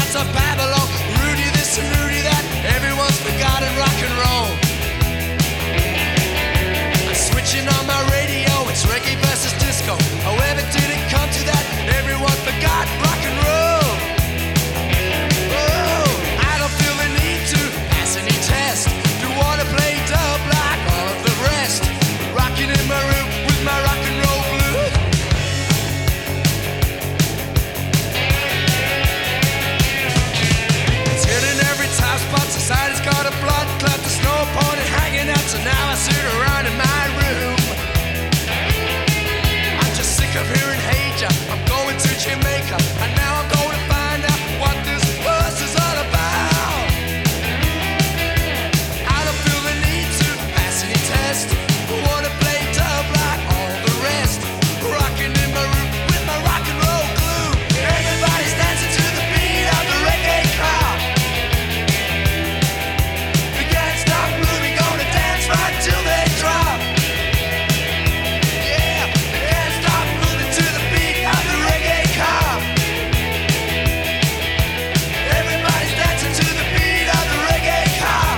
streets of Babylon. Rudy this and Rudy that, everyone's forgotten rock and roll. I'm switching on my radio, it's reggae versus disco. However did it come to that? Everyone forgot rock and roll. Oh, I don't feel the need to pass any test. Do wanna play dub like all of the rest. Rocking in my room with my rock and roll blue. It's hitting every top spot. Society's got a blood clot, the snow pony hanging out. So now I sit around in my room. I'm just sick of hearing Hey Ya. I'm going to Jamaica, and now I'm going to find out what this buzz is all about. I don't feel the need to pass any test. Wanna play dub like all the rest. Rocking in my room with my rock and roll glue. Everybody's dancing to the beat of the reggae car. We can't stop moving, gonna dance right till they drop. Yeah, we can't stop moving to the beat of the reggae car. Everybody's dancing to the beat of the reggae car.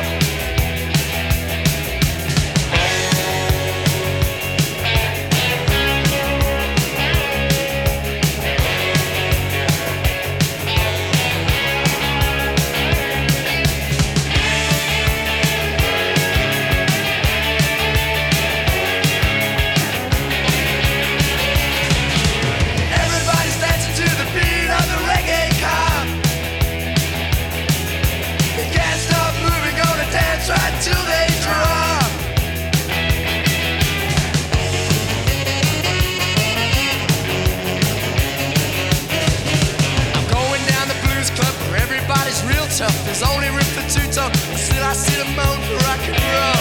Everybody's dancing to the beat of the reggae car. They can't stop moving, gonna dance right till they drop. I'm going down the blues club where everybody's real tough. There's only room for two-tone, but still I sit and moan for rock and roll.